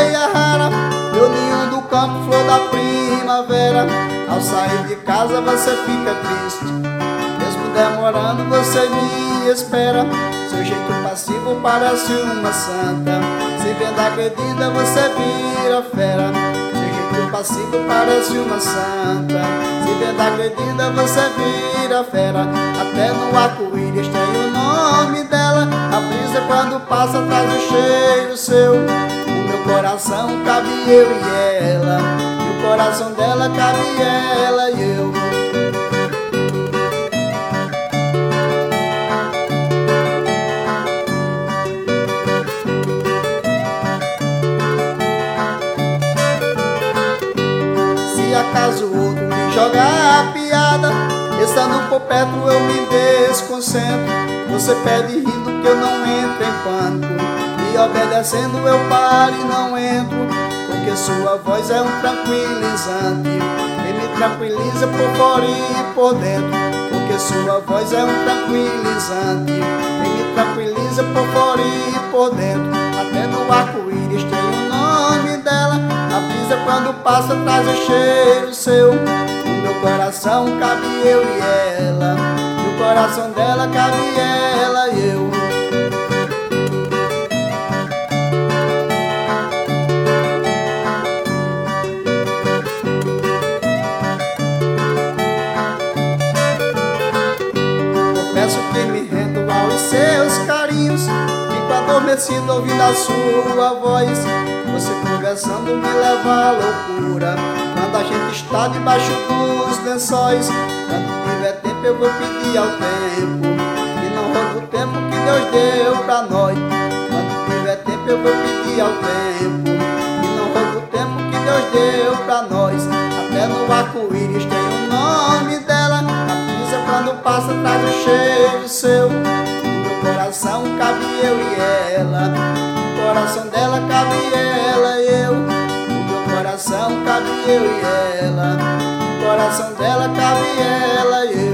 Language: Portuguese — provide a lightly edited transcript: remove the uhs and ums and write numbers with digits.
areia rara, meu ninho do campo, flor da primavera. Ao sair de casa você fica triste, mesmo demorando você me espera. Seu jeito passivo parece uma santa, se vendo agredida você vira fera. Seu jeito passivo parece uma santa, se vendo agredida você vira fera. Até no arco-íris tem o nome dela, a brisa quando passa traz o cheiro seu. O meu coração cabe eu e ela, e o coração dela cabe ela e eu. Se acaso o outro me jogar a piada, estando por perto eu me desconcentro. Você pede rindo que eu não entro em pânico, e obedecendo eu paro e não entro, porque sua voz é um tranquilizante e me tranquiliza por fora e por dentro. Porque sua voz é um tranquilizante e me tranquiliza por fora e por dentro. Até no arco-íris tem o nome dela, a brisa quando passa traz o cheiro seu. O meu coração cabe eu e ela, e o coração dela cabe ela e eu. Confesso que me rendo aos seus carinhos, fico adormecido ouvindo a sua voz. Você conversando me leva à loucura, quando a gente está debaixo dos lençóis. Quando tiver tempo eu vou pedir ao tempo, que não rouba o tempo que Deus deu pra nós. Quando tiver tempo eu vou pedir ao tempo, que não rouba o tempo que Deus deu pra nós. Até no arco-íris tem o nome dela, a brisa quando passa traz o cheiro seu. O meu coração cabe eu e ela, o coração dela cabe ela e eu. O meu coração cabe eu e ela, o coração dela cabe ela e eu.